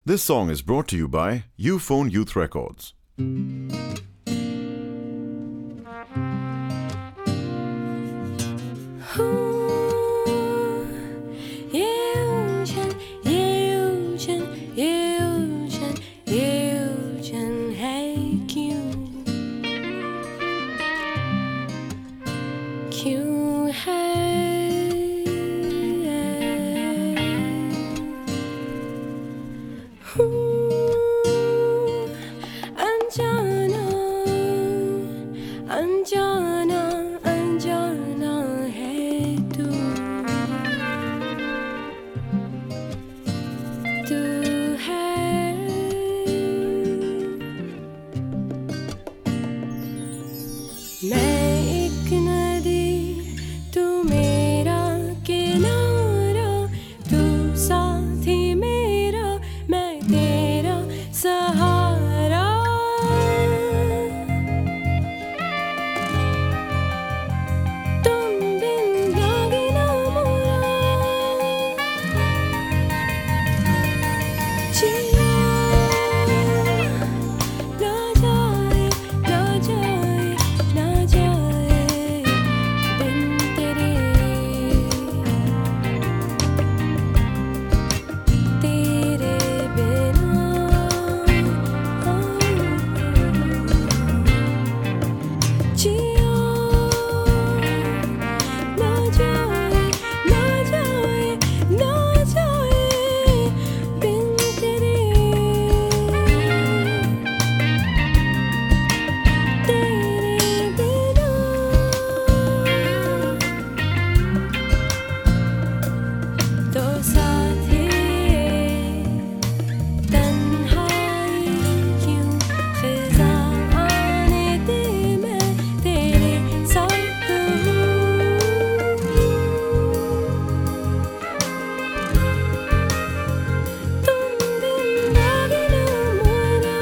This song is brought to you by Uphone Youth Records. क्यों है अनजाना अनजाना अनजाना है तू है मैं एक नदी तू मेरा किनारा तू साथी मेरा मैं तेरा सहारा तुम बिन लागे ना मोरा जिया ना जाए ना जाए ना जाए बिन तेरे तेरे बिना जिया ना जाए ना जाए ना जाए बिन तेरे तेरे बिना तो साथी तन्हाई क्यों फिजा आने दे मैं तेरे साथ हूँ तुम बिन लागे ना मोरा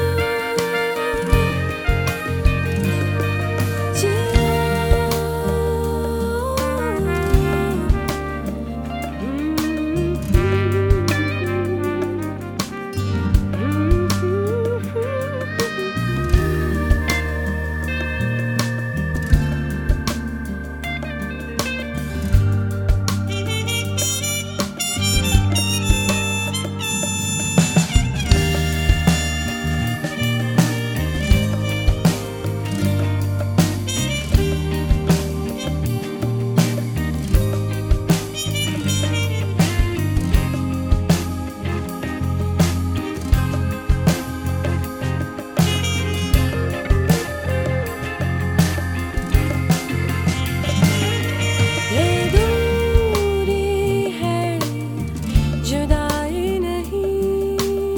ये दूरी है जुदाई नहीं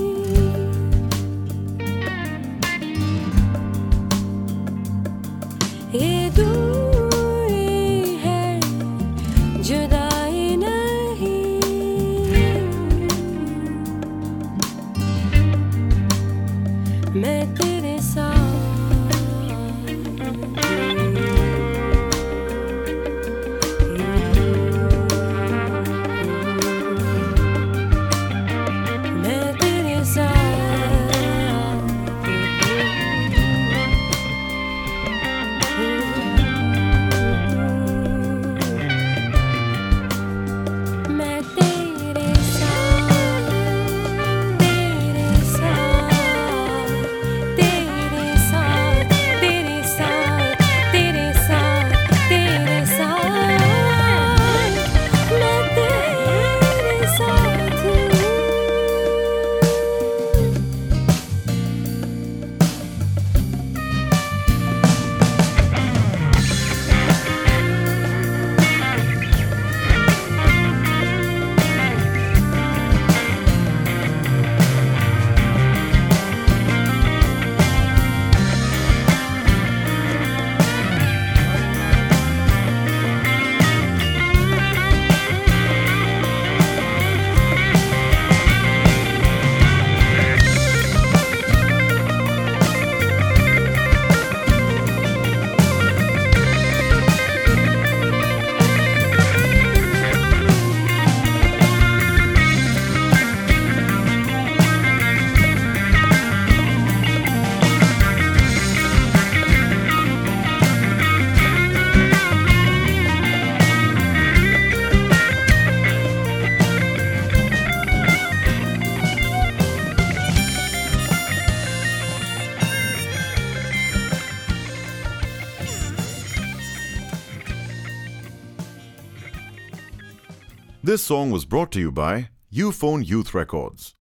ये दूरी है जुदाई नहीं मैं तेरे मैं तेरे मैं तेरे साथ तेरे साथ This song was brought to you by Uphone Youth Records.